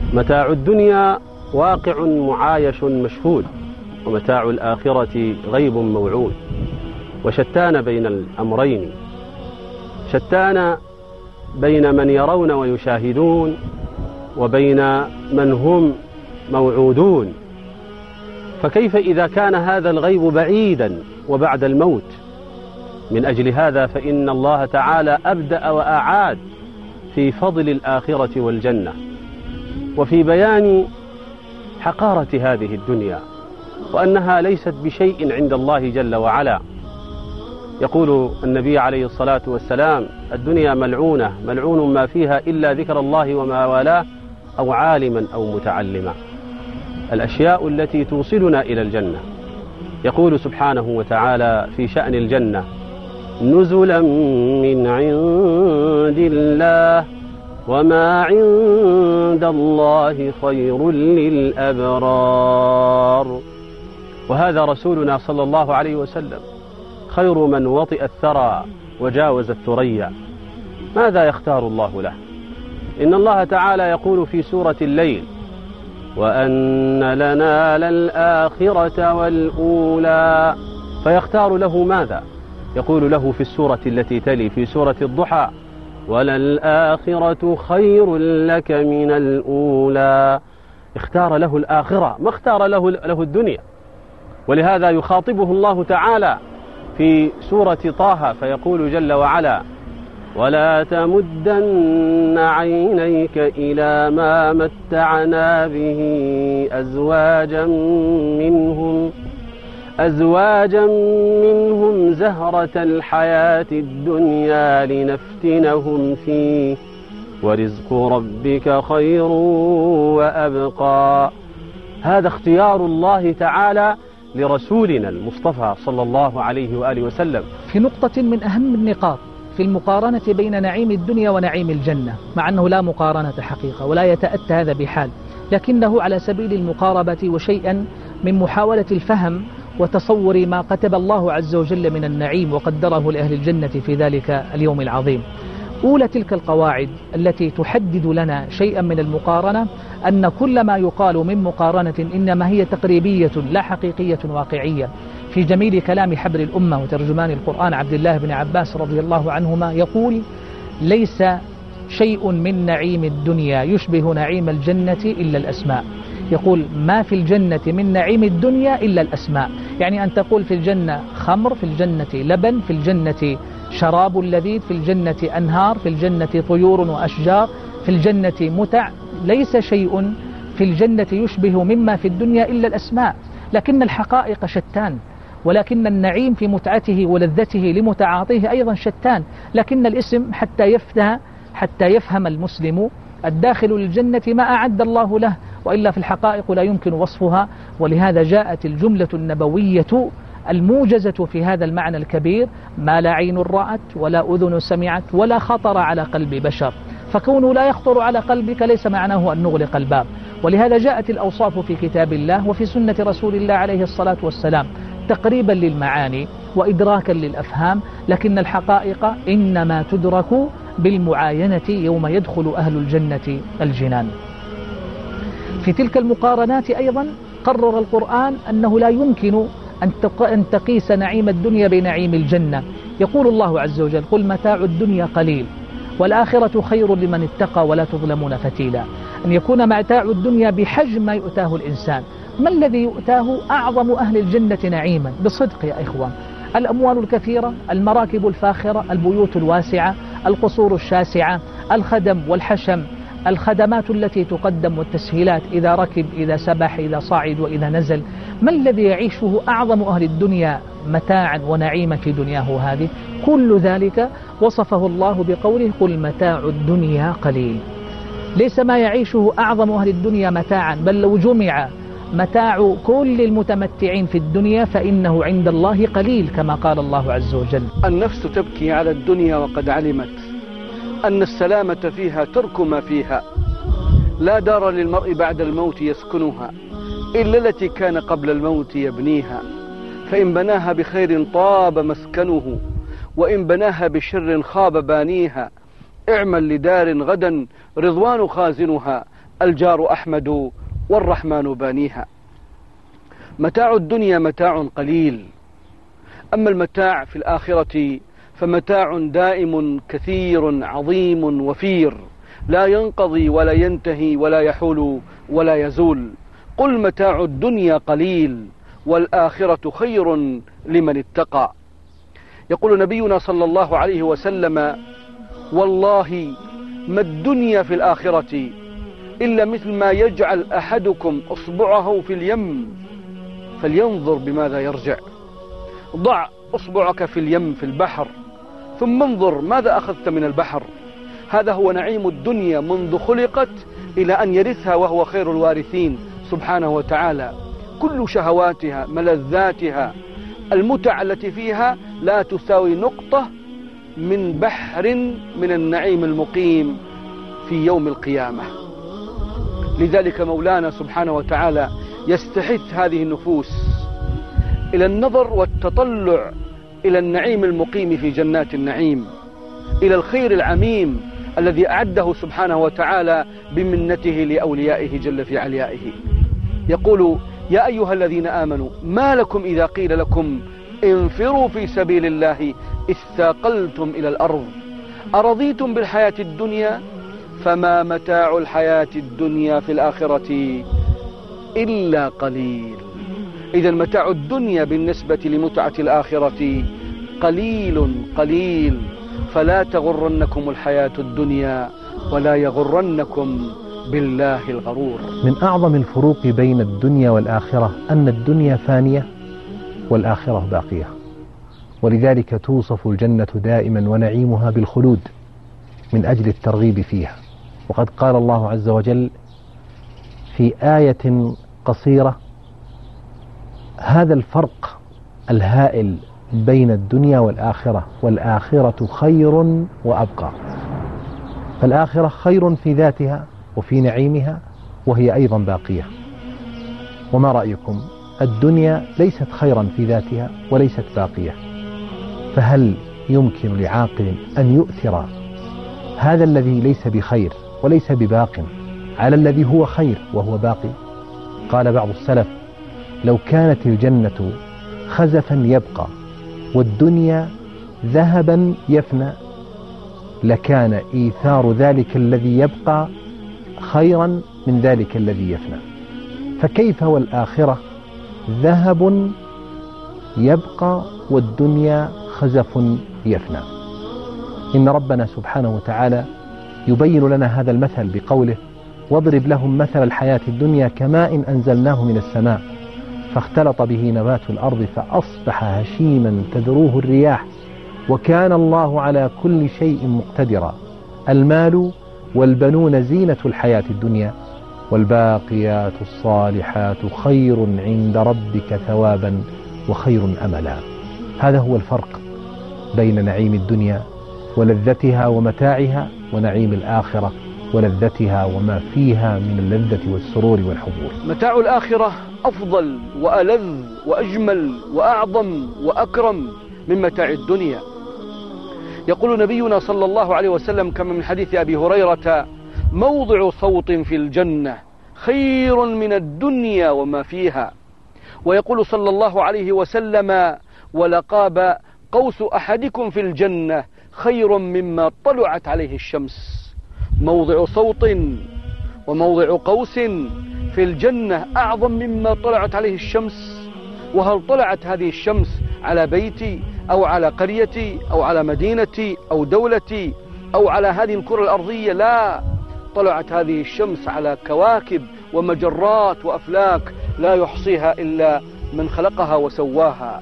متاع الدنيا واقع معايش مشهود، ومتاع الآخرة غيب موعود. وشتان بين الأمرين، شتان بين من يرون ويشاهدون وبين من هم موعودون. فكيف إذا كان هذا الغيب بعيدا وبعد الموت؟ من أجل هذا فإن الله تعالى أبدأ وأعاد في فضل الآخرة والجنة، وفي بيان حقارة هذه الدنيا، وأنها ليست بشيء عند الله جل وعلا. يقول النبي عليه الصلاة والسلام: الدنيا ملعونة، ملعون ما فيها إلا ذكر الله وما والاه أو عالما أو متعلما. الأشياء التي توصلنا إلى الجنة. يقول سبحانه وتعالى في شأن الجنة: نزلا من عند الله وما عند الله خير للأبرار. وهذا رسولنا صلى الله عليه وسلم خير من وطئ الثرى وجاوز الثريا. ماذا يختار الله له؟ إن الله تعالى يقول في سورة الليل: وأن لنا للآخرة والأولى. فيختار له ماذا؟ يقول له في السورة التي تلي في سورة الضحى: وللآخرة خير لك من الأولى. اختار له الآخرة، ما اختار له الدنيا. ولهذا يخاطبه الله تعالى في سورة طه فيقول جل وعلا: ولا تمدن عينيك إلى ما متعنا به أزواجا منهم زهرة الحياة الدنيا لنفتنهم فيه ورزق ربك خير وأبقى. هذا اختيار الله تعالى لرسولنا المصطفى صلى الله عليه وآله وسلم. في نقطة من أهم النقاط في المقارنة بين نعيم الدنيا ونعيم الجنة، مع أنه لا مقارنة حقيقة ولا يتأتى هذا بحال، لكنه على سبيل المقاربة وشيئا من محاولة الفهم وتصور ما كتب الله عز وجل من النعيم وقدره لأهل الجنة في ذلك اليوم العظيم. أولى تلك القواعد التي تحدد لنا شيئا من المقارنة أن كل ما يقال من مقارنة إنما هي تقريبية لا حقيقية واقعية. في جميل كلام حبر الأمة وترجمان القرآن عبد الله بن عباس رضي الله عنهما يقول: ليس شيء من نعيم الدنيا يشبه نعيم الجنة إلا الأسماء. يقول: ما في الجنة من نعيم الدنيا إلا الأسماء. يعني أن تقول في الجنة خمر، في الجنة لبن، في الجنة شراب لذيذ، في الجنة أنهار، في الجنة طيور وأشجار، في الجنة متع. ليس شيء في الجنة يشبه مما في الدنيا إلا الأسماء، لكن الحقائق شتان، ولكن النعيم في متعته ولذته لمتعاطيه أيضا شتان. لكن الاسم حتى يفهم المسلم الداخل للجنة ما أعد الله له، وإلا في الحقائق لا يمكن وصفها. ولهذا جاءت الجملة النبوية الموجزة في هذا المعنى الكبير: ما لا عين رأت ولا أذن سمعت ولا خطر على قلب بشر. فكونه لا يخطر على قلبك ليس معناه أن نغلق الباب. ولهذا جاءت الأوصاف في كتاب الله وفي سنة رسول الله عليه الصلاة والسلام تقريبا للمعاني وإدراكا للأفهام، لكن الحقائق إنما تدرك بالمعاينة يوم يدخل أهل الجنة الجنان. في تلك المقارنات أيضا قرر القرآن أنه لا يمكن أن تقيس نعيم الدنيا بنعيم الجنة. يقول الله عز وجل: قل متاع الدنيا قليل والآخرة خير لمن اتقى ولا تظلمون فتيلا. أن يكون متاع الدنيا بحجم ما يؤتاه الإنسان. ما الذي يؤتاه أعظم أهل الجنة نعيما بصدق يا إخوان؟ الأموال الكثيرة، المراكب الفاخرة، البيوت الواسعة، القصور الشاسعة، الخدم والحشم، الخدمات التي تقدم والتسهيلات إذا ركب، إذا سبح، إذا صعد وإذا نزل. ما الذي يعيشه أعظم أهل الدنيا متاعا ونعيما في دنياه هذه؟ كل ذلك وصفه الله بقوله: قل متاع الدنيا قليل. ليس ما يعيشه أعظم أهل الدنيا متاعا، بل لو جمع متاع كل المتمتعين في الدنيا فإنه عند الله قليل، كما قال الله عز وجل: النفس تبكي على الدنيا وقد علمت أن السلامة فيها ترك ما فيها. لا دار للمرء بعد الموت يسكنها إلا التي كان قبل الموت يبنيها، فإن بناها بخير طاب مسكنه وإن بناها بشر خاب بانيها. اعمل لدار غدا رضوان خازنها الجار أحمد والرحمن بانيها. متاع الدنيا متاع قليل، أما المتاع في الآخرة فمتاع دائم كثير عظيم وفير، لا ينقضي ولا ينتهي ولا يحول ولا يزول. قل متاع الدنيا قليل والآخرة خير لمن اتقى. يقول نبينا صلى الله عليه وسلم: والله ما الدنيا في الآخرة إلا مثل ما يجعل أحدكم أصبعه في اليم فلينظر بماذا يرجع. ضع أصبعك في اليم في البحر ثم انظر ماذا أخذت من البحر. هذا هو نعيم الدنيا منذ خلقت إلى أن يرثها وهو خير الوارثين سبحانه وتعالى. كل شهواتها ملذاتها المتع التي فيها لا تساوي نقطة من بحر من النعيم المقيم في يوم القيامة. لذلك مولانا سبحانه وتعالى يستحث هذه النفوس إلى النظر والتطلع إلى النعيم المقيم في جنات النعيم، إلى الخير العميم الذي أعده سبحانه وتعالى بمنته لأوليائه جل في عليائه. يقول: يا أيها الذين آمنوا ما لكم إذا قيل لكم انفروا في سبيل الله اثاقلتم إلى الأرض أرضيتم بالحياة الدنيا فما متاع الحياة الدنيا في الآخرة إلا قليل. إذا متاع الدنيا بالنسبة لمتعة الآخرة قليل قليل، فلا تغرنكم الحياة الدنيا ولا يغرنكم بالله الغرور. من أعظم الفروق بين الدنيا والآخرة أن الدنيا فانية والآخرة باقية، ولذلك توصف الجنة دائما ونعيمها بالخلود من أجل الترغيب فيها. وقد قال الله عز وجل في آية قصيرة: هذا الفرق الهائل بين الدنيا والآخرة، والآخرة خير وأبقى. فالآخرة خير في ذاتها وفي نعيمها وهي أيضا باقية. وما رأيكم؟ الدنيا ليست خيرا في ذاتها وليست باقية، فهل يمكن لعاقل أن يؤثر هذا الذي ليس بخير وليس بباق على الذي هو خير وهو باقي؟ قال بعض السلف: لو كانت الجنة خزفا يبقى والدنيا ذهبا يفنى لكان إيثار ذلك الذي يبقى خيرا من ذلك الذي يفنى. فكيف والآخرة ذهب يبقى والدنيا خزف يفنى؟ إن ربنا سبحانه وتعالى يبين لنا هذا المثل بقوله: واضرب لهم مثل الحياة الدنيا كماء أنزلناه من السماء فاختلط به نبات الأرض فأصبح هشيما تذروه الرياح وكان الله على كل شيء مقتدرا. المال والبنون زينة الحياة الدنيا والباقيات الصالحات خير عند ربك ثوابا وخير أملا. هذا هو الفرق بين نعيم الدنيا ولذتها ومتاعها ونعيم الآخرة ولذتها وما فيها من اللذة والسرور والحضور. متاع الآخرة أفضل وألذ وأجمل وأعظم وأكرم من متاع الدنيا. يقول نبينا صلى الله عليه وسلم كما من حديث أبي هريرة: موضع صوت في الجنة خير من الدنيا وما فيها. ويقول صلى الله عليه وسلم: ولقاب قوس أحدكم في الجنة خير مما طلعت عليه الشمس. موضع صوت وموضع قوس في الجنة أعظم مما طلعت عليه الشمس. وهل طلعت هذه الشمس على بيتي أو على قريتي أو على مدينتي أو دولتي أو على هذه الكرة الأرضية؟ لا، طلعت هذه الشمس على كواكب ومجرات وأفلاك لا يحصيها إلا من خلقها وسواها.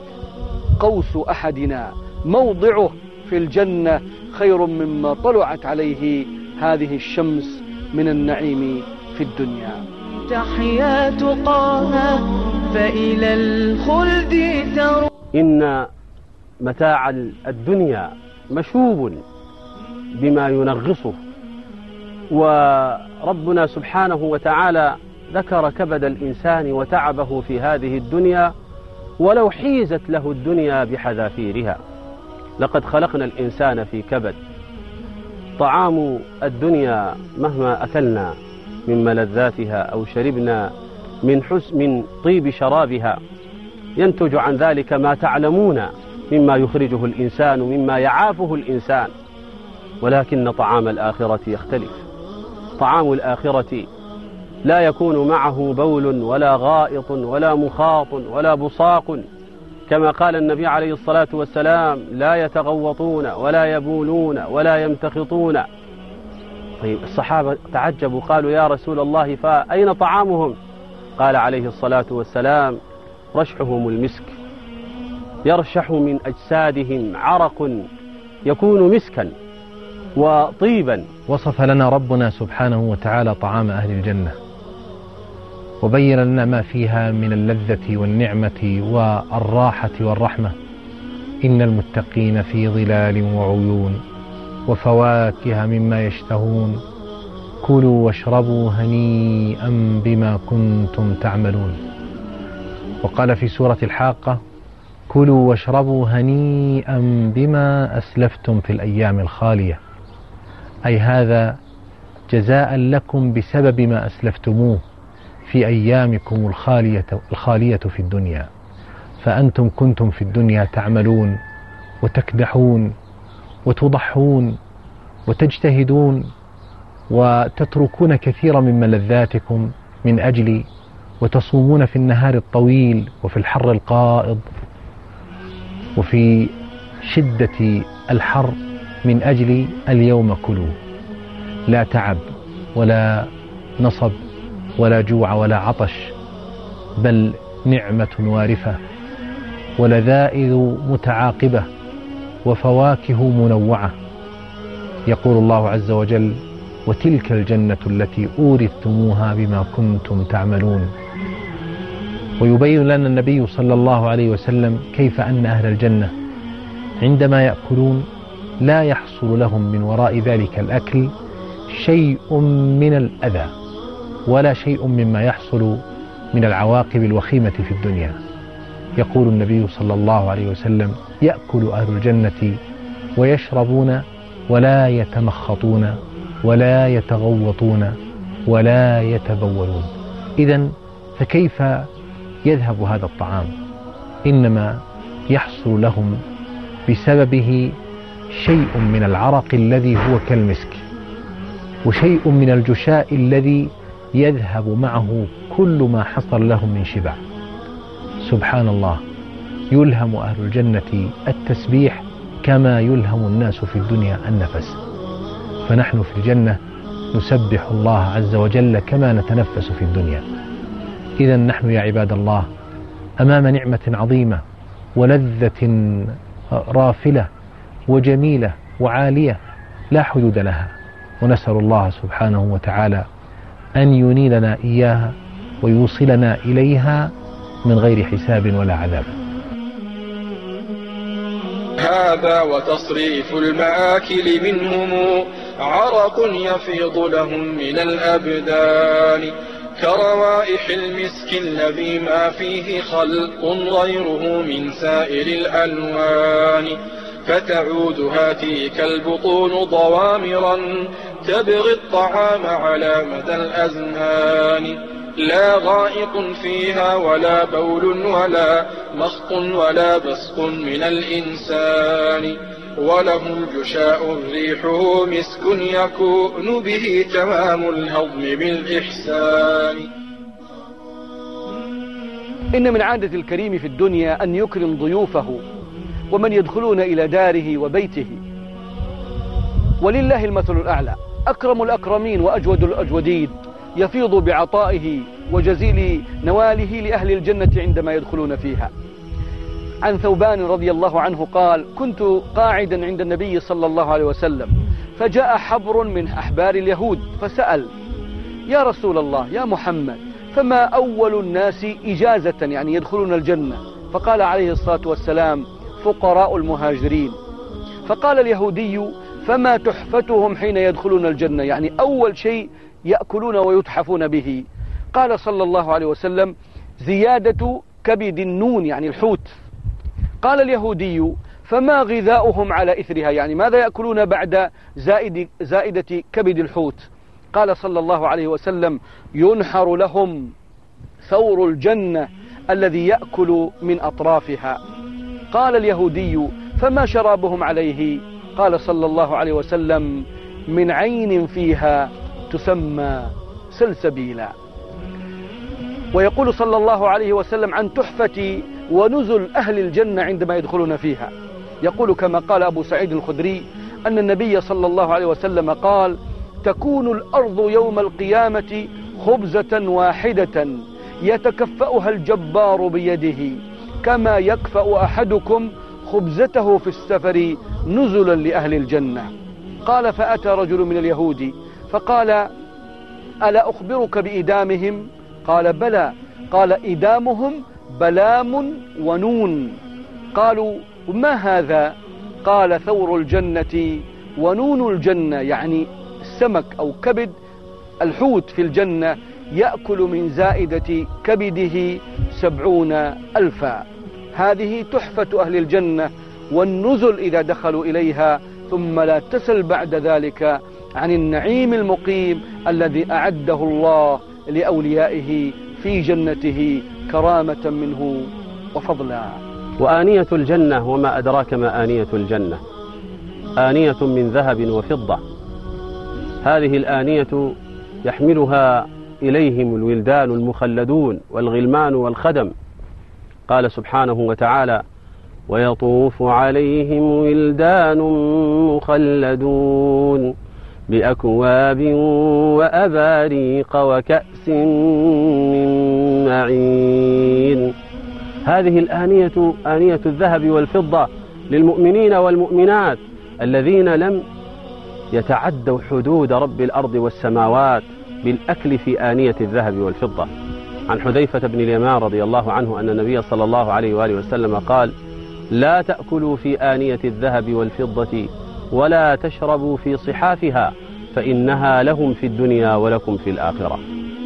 قوس أحدنا موضعه في الجنة خير مما طلعت عليه هذه الشمس من النعيم في الدنيا. تحيات قاها فإلى الخلد تروح. إن متاع الدنيا مشوب بما ينغصه، وربنا سبحانه وتعالى ذكر كبد الإنسان وتعبه في هذه الدنيا ولو حيزت له الدنيا بحذافيرها. لقد خلقنا الإنسان في كبد. طعام الدنيا مهما أكلنا من ملذاتها أو شربنا من طيب شرابها ينتج عن ذلك ما تعلمون مما يخرجه الإنسان ومما يعافه الإنسان، ولكن طعام الآخرة يختلف. طعام الآخرة لا يكون معه بول ولا غائط ولا مخاط ولا بصاق، كما قال النبي عليه الصلاة والسلام: لا يتغوطون ولا يبولون ولا يمتخطون. طيب الصحابة تعجبوا، قالوا: يا رسول الله فأين طعامهم؟ قال عليه الصلاة والسلام: رشحهم المسك، يرشح من أجسادهم عرق يكون مسكا وطيبا. وصف لنا ربنا سبحانه وتعالى طعام أهل الجنة، وبين لنا ما فيها من اللذة والنعمة والراحة والرحمة. إن المتقين في ظلال وعيون وفواكه مما يشتهون كلوا واشربوا هنيئا بما كنتم تعملون. وقال في سورة الحاقة: كلوا واشربوا هنيئا بما أسلفتم في الأيام الخالية، أي هذا جزاء لكم بسبب ما أسلفتموه في أيامكم الخالية في الدنيا. فأنتم كنتم في الدنيا تعملون وتكدحون وتضحون وتجتهدون وتتركون كثيرا من ملذاتكم من أجلي، وتصومون في النهار الطويل وفي الحر القائض وفي شدة الحر من أجل اليوم كلوا. لا تعب ولا نصب ولا جوع ولا عطش، بل نعمة وارفة ولذائذ متعاقبة وفواكه منوعة. يقول الله عز وجل: وتلك الجنة التي أورثتموها بما كنتم تعملون. ويبين لنا النبي صلى الله عليه وسلم كيف أن أهل الجنة عندما يأكلون لا يحصل لهم من وراء ذلك الأكل شيء من الأذى ولا شيء مما يحصل من العواقب الوخيمة في الدنيا. يقول النبي صلى الله عليه وسلم: يأكل أهل الجنة ويشربون ولا يتمخطون ولا يتغوطون ولا يتبولون. إذن فكيف يذهب هذا الطعام؟ إنما يحصل لهم بسببه شيء من العرق الذي هو كالمسك، وشيء من الجشاء الذي يذهب معه كل ما حصل لهم من شبع. سبحان الله، يلهم أهل الجنة التسبيح كما يلهم الناس في الدنيا النفس. فنحن في الجنة نسبح الله عز وجل كما نتنفس في الدنيا. إذن نحن يا عباد الله أمام نعمة عظيمة ولذة رافلة وجميلة وعالية لا حدود لها، ونسأل الله سبحانه وتعالى أن ينيلنا إياها ويوصلنا إليها من غير حساب ولا عذاب. هذا وتصريف المآكل منهم عرق يفيض لهم من الأبدان كروائح المسك الذي ما فيه خلق غيره من سائر الألوان، فتعود هاتيك البطون ضوامرا تبغي الطعام على مدى الأزمان، لا غائط فيها ولا بول ولا مخط ولا بصق من الإنسان، وله الجشاء ريحه مسك يكون به تمام الهضم بالإحسان. إن من عادة الكريم في الدنيا أن يكرم ضيوفه ومن يدخلون إلى داره وبيته، ولله المثل الأعلى، أكرم الأكرمين وأجود الأجودين، يفيض بعطائه وجزيل نواله لأهل الجنة عندما يدخلون فيها. عن ثوبان رضي الله عنه قال: كنت قاعدا عند النبي صلى الله عليه وسلم، فجاء حبر من أحبار اليهود فسأل: يا رسول الله، يا محمد، فما أول الناس إجازة يعني يدخلون الجنة؟ فقال عليه الصلاة والسلام: فقراء المهاجرين. فقال اليهودي: فما تحفتهم حين يدخلون الجنة؟ يعني أول شيء يأكلون ويتحفون به. قال صلى الله عليه وسلم: زيادة كبد النون يعني الحوت. قال اليهودي: فما غذاؤهم على إثرها؟ يعني ماذا يأكلون بعد زائدة كبد الحوت؟ قال صلى الله عليه وسلم: ينحر لهم ثور الجنة الذي يأكل من أطرافها. قال اليهودي: فما شرابهم عليه؟ قال صلى الله عليه وسلم: من عين فيها تسمى سلسبيلا. ويقول صلى الله عليه وسلم عن تحفة ونزل أهل الجنة عندما يدخلون فيها، يقول كما قال أبو سعيد الخدري أن النبي صلى الله عليه وسلم قال: تكون الأرض يوم القيامة خبزة واحدة يتكفأها الجبار بيده كما يكفأ أحدكم خبزته في السفر نزلا لأهل الجنة. قال: فأتى رجل من اليهود فقال: ألا أخبرك بإدامهم؟ قال: بلى. قال: إدامهم بلام ونون. قالوا: ما هذا؟ قال: ثور الجنة ونون الجنة، يعني السمك أو كبد الحوت في الجنة يأكل من زائدة كبده 70,000. هذه تحفة أهل الجنة والنزل إذا دخلوا إليها، ثم لا تسل بعد ذلك عن النعيم المقيم الذي أعده الله لأوليائه في جنته كرامة منه وفضلا. وآنية الجنة، وما أدراك ما آنية الجنة، آنية من ذهب وفضة. هذه الآنية يحملها إليهم الولدان المخلدون والغلمان والخدم. قال سبحانه وتعالى: ويطوف عليهم ولدان مخلدون بأكواب وأباريق وكأس من معين. هذه الآنية آنية الذهب والفضة للمؤمنين والمؤمنات الذين لم يتعدوا حدود رب الأرض والسماوات بالأكل في آنية الذهب والفضة. عن حذيفة بن اليمان رضي الله عنه أن النبي صلى الله عليه وآله وسلم قال: لا تأكلوا في آنية الذهب والفضة ولا تشربوا في صحافها فإنها لهم في الدنيا ولكم في الآخرة.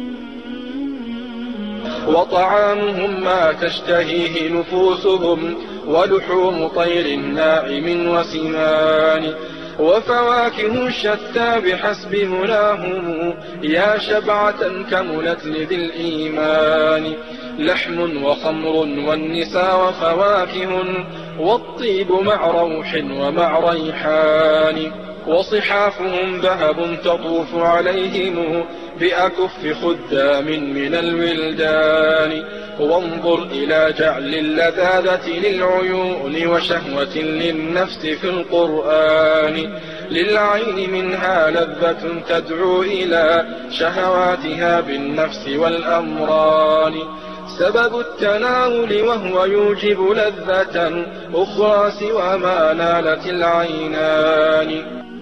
وطعامهم ما تشتهيه نفوسهم ولحوم طير ناعم وسمان وفواكه شتى بحسب مناهم يا شبعة كملت لذي الإيمان لحم وخمر والنساء وفواكه والطيب مع روح ومع ريحان وصحافهم ذهب تطوف عليهم بأكف خدام من الولدان وانظر إلى جعل اللذاذة للعيون وشهوة للنفس في القرآن للعين منها لذة تدعو إلى شهواتها بالنفس والأمران سبب التناول وهو يوجب لذة أخرى سوى ما نالت العينان